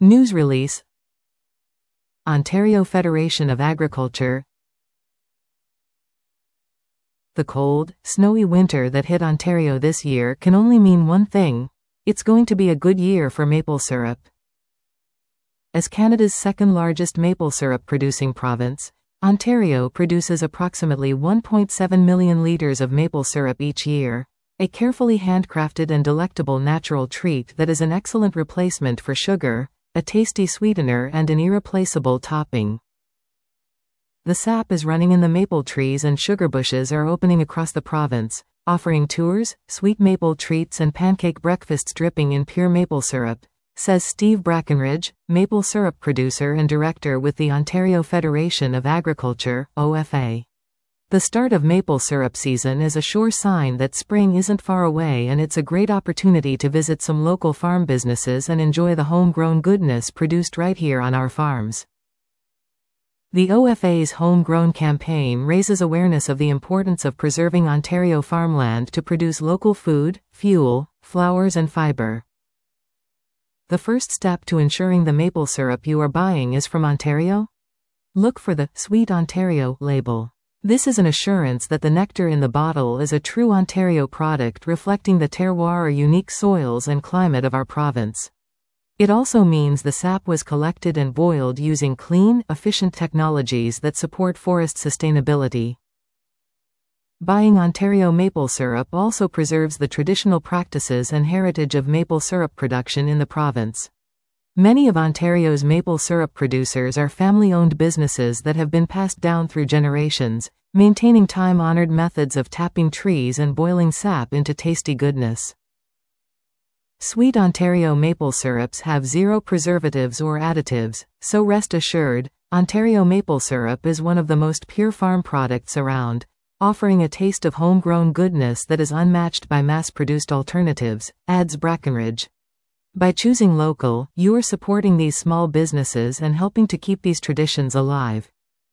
News release. Ontario Federation of Agriculture. The cold, snowy winter that hit Ontario this year can only mean one thing: it's going to be a good year for maple syrup. As Canada's second-largest maple syrup-producing province, Ontario produces approximately 1.7 million litres of maple syrup each year, a carefully handcrafted and delectable natural treat that is an excellent replacement for sugar, a tasty sweetener and an irreplaceable topping. The sap is running in the maple trees and sugar bushes are opening across the province, offering tours, sweet maple treats and pancake breakfasts dripping in pure maple syrup, says Steve Brackenridge, maple syrup producer and director with the Ontario Federation of Agriculture, OFA. The start of maple syrup season is a sure sign that spring isn't far away, and it's a great opportunity to visit some local farm businesses and enjoy the homegrown goodness produced right here on our farms. The OFA's Homegrown campaign raises awareness of the importance of preserving Ontario farmland to produce local food, fuel, flowers and fiber. The first step to ensuring the maple syrup you are buying is from Ontario? Look for the Sweet Ontario label. This is an assurance that the nectar in the bottle is a true Ontario product reflecting the terroir or unique soils and climate of our province. It also means the sap was collected and boiled using clean, efficient technologies that support forest sustainability. Buying Ontario maple syrup also preserves the traditional practices and heritage of maple syrup production in the province. Many of Ontario's maple syrup producers are family-owned businesses that have been passed down through generations, maintaining time-honored methods of tapping trees and boiling sap into tasty goodness. Sweet Ontario maple syrups have zero preservatives or additives, so rest assured, Ontario maple syrup is one of the most pure farm products around, offering a taste of homegrown goodness that is unmatched by mass-produced alternatives, adds Brackenridge. By choosing local, you are supporting these small businesses and helping to keep these traditions alive.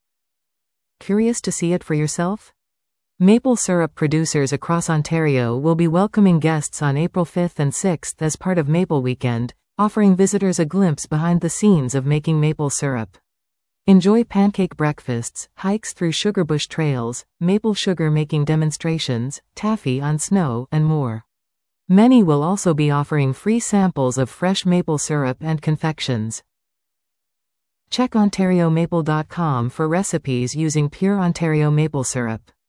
Curious to see it for yourself? Maple syrup producers across Ontario will be welcoming guests on April 5th and 6th as part of Maple Weekend, offering visitors a glimpse behind the scenes of making maple syrup. Enjoy pancake breakfasts, hikes through sugarbush trails, maple sugar making demonstrations, taffy on snow, and more. Many will also be offering free samples of fresh maple syrup and confections. Check OntarioMaple.com for recipes using pure Ontario maple syrup.